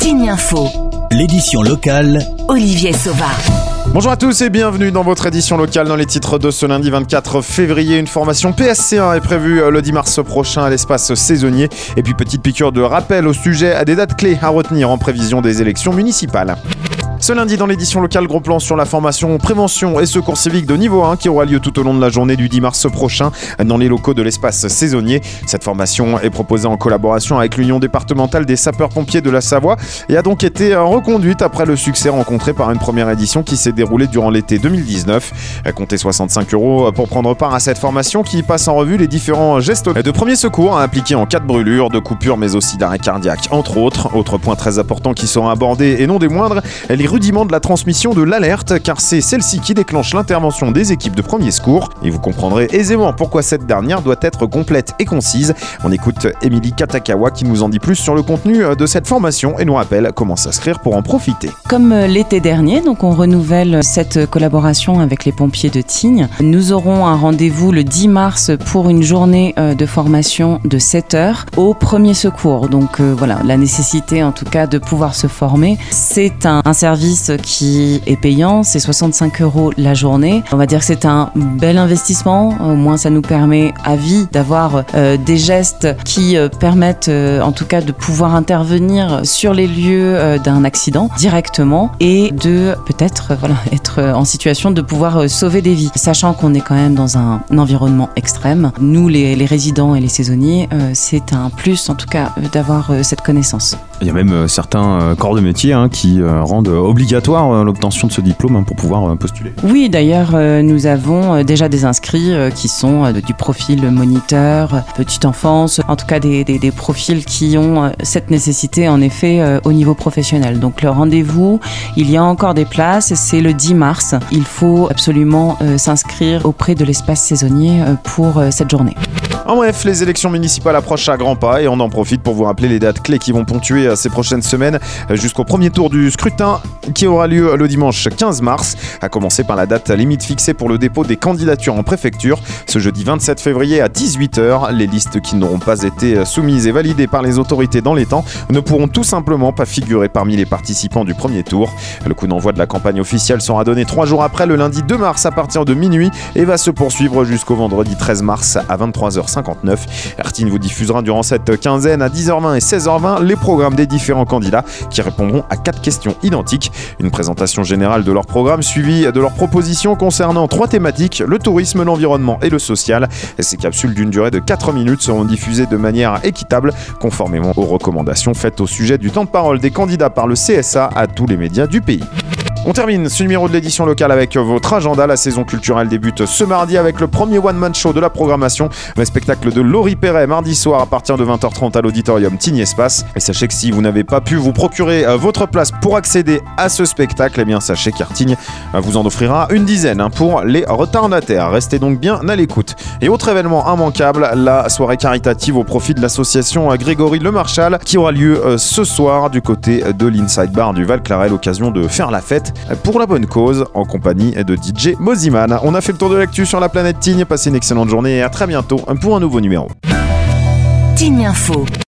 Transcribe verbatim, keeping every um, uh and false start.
Tignes Info. L'édition locale, Olivier Sauva. Bonjour à tous et bienvenue dans votre édition locale. Dans les titres de ce lundi vingt-quatre février, une formation P S C un est prévue le dix mars prochain à l'espace saisonnier. Et puis petite piqûre de rappel au sujet des dates clés à retenir en prévision des élections municipales. Ce lundi, dans l'édition locale, gros plan sur la formation prévention et secours civique de niveau un qui aura lieu tout au long de la journée du dix mars prochain dans les locaux de l'espace saisonnier. Cette formation est proposée en collaboration avec l'Union départementale des sapeurs-pompiers de la Savoie et a donc été reconduite après le succès rencontré par une première édition qui s'est déroulée durant l'été deux mille dix-neuf. Comptez soixante-cinq euros pour prendre part à cette formation qui passe en revue les différents gestes de premier secours à appliquer en cas de brûlure, de coupure mais aussi d'arrêt cardiaque entre autres. Autre point très important qui sera abordé et non des moindres, les rudiments de la transmission de l'alerte, car c'est celle-ci qui déclenche l'intervention des équipes de premier secours. Et vous comprendrez aisément pourquoi cette dernière doit être complète et concise. On écoute Émilie Katakawa qui nous en dit plus sur le contenu de cette formation et nous rappelle comment s'inscrire pour en profiter. Comme l'été dernier, donc on renouvelle cette collaboration avec les pompiers de Tignes. Nous aurons un rendez-vous le dix mars pour une journée de formation de sept heures au premier secours. Donc euh, voilà, la nécessité en tout cas de pouvoir se former. C'est un, un service qui est payant, c'est soixante-cinq euros la journée. On va dire que c'est un bel investissement, au moins ça nous permet à vie d'avoir euh, des gestes qui euh, permettent euh, en tout cas de pouvoir intervenir sur les lieux euh, d'un accident directement et de peut-être euh, voilà, être en situation de pouvoir euh, sauver des vies, sachant qu'on est quand même dans un, un environnement extrême. Nous les, les résidents et les saisonniers, euh, c'est un plus en tout cas euh, d'avoir euh, cette connaissance. Il y a même euh, certains euh, corps de métier hein, qui euh, rendent obligatoire euh, l'obtention de ce diplôme hein, pour pouvoir euh, postuler. Oui, d'ailleurs, euh, nous avons euh, déjà des inscrits euh, qui sont euh, du profil moniteur, euh, petite enfance, en tout cas des, des, des profils qui ont euh, cette nécessité en effet euh, au niveau professionnel. Donc le rendez-vous, il y a encore des places, c'est le dix mars. Il faut absolument euh, s'inscrire auprès de l'espace saisonnier euh, pour euh, cette journée. En bref, les élections municipales approchent à grands pas et on en profite pour vous rappeler les dates clés qui vont ponctuer ces prochaines semaines jusqu'au premier tour du scrutin qui aura lieu le dimanche quinze mars, à commencer par la date limite fixée pour le dépôt des candidatures en préfecture. Ce jeudi vingt-sept février à dix-huit heures, les listes qui n'auront pas été soumises et validées par les autorités dans les temps ne pourront tout simplement pas figurer parmi les participants du premier tour. Le coup d'envoi de la campagne officielle sera donné trois jours après, le lundi deux mars à partir de minuit et va se poursuivre jusqu'au vendredi treize mars à vingt-trois heures cinquante-neuf. Artine vous diffusera durant cette quinzaine à dix heures vingt et seize heures vingt les programmes des différents candidats qui répondront à quatre questions identiques. Une présentation générale de leur programme suivie de leurs propositions concernant trois thématiques, le tourisme, l'environnement et le social. Et ces capsules d'une durée de quatre minutes seront diffusées de manière équitable, conformément aux recommandations faites au sujet du temps de parole des candidats par le C S A à tous les médias du pays. On termine ce numéro de l'édition locale avec votre agenda. La saison culturelle débute ce mardi avec le premier one-man show de la programmation, le spectacle de Laurie Perret, mardi soir à partir de vingt heures trente à l'auditorium Tignes Espace. Et sachez que si vous n'avez pas pu vous procurer votre place pour accéder à ce spectacle, eh bien sachez qu'Artigne vous en offrira une dizaine pour les retardataires. Restez donc bien à l'écoute. Et autre événement immanquable, la soirée caritative au profit de l'association Grégory Le Marchal qui aura lieu ce soir du côté de l'Inside Bar du Val-Claret, l'occasion de faire la fête pour la bonne cause en compagnie de D J Moziman. On a fait le tour de l'actu sur la planète Tignes. Passez une excellente journée et à très bientôt pour un nouveau numéro. Tignes Info.